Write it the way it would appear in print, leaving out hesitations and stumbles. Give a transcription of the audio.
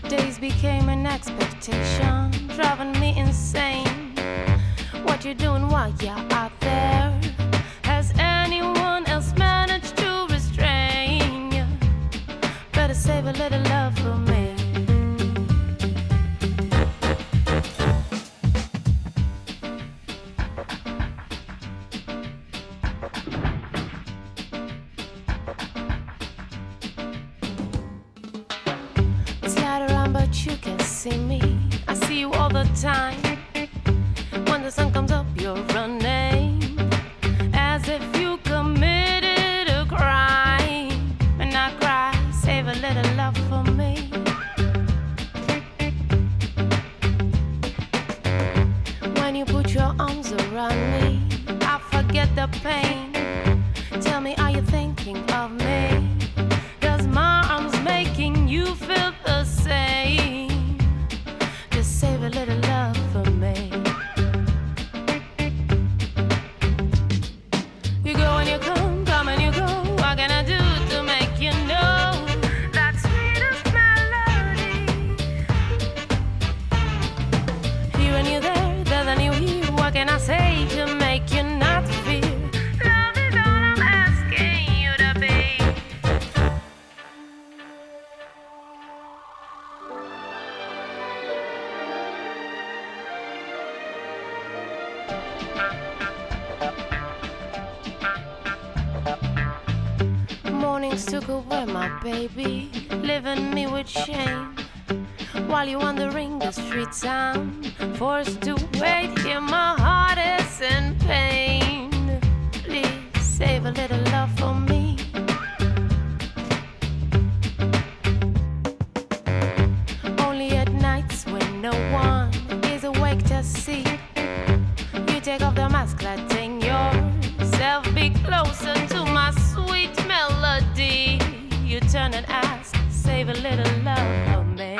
Days became an expectation, driving me insane. What you doing while you're out there? Has anyone else managed to restrain you? Better save a little love for me. You can see me, I see you all the time. When the sun comes up, you're running as if you committed a crime. And I cry, save a little love for me. When you put your arms around me, I forget the pain. Tell me, are you thinking of me? Does my arms making you feel the same? Just save a little love for me. You go and you come and you go. What can I do to make you know that sweetest melody? Here and you there than you here. What can I say to make you not fear? Love is all I'm asking you to be. Mornings took away my baby, leaving me with shame. While you're wandering the streets, I'm forced to wait. Here my heart is in pain. Please save a little love for me. Only at nights when no one is awake to see, you take off the mask, letting yourself be closer to my sweet melody. You turn and ask, save a little love for me.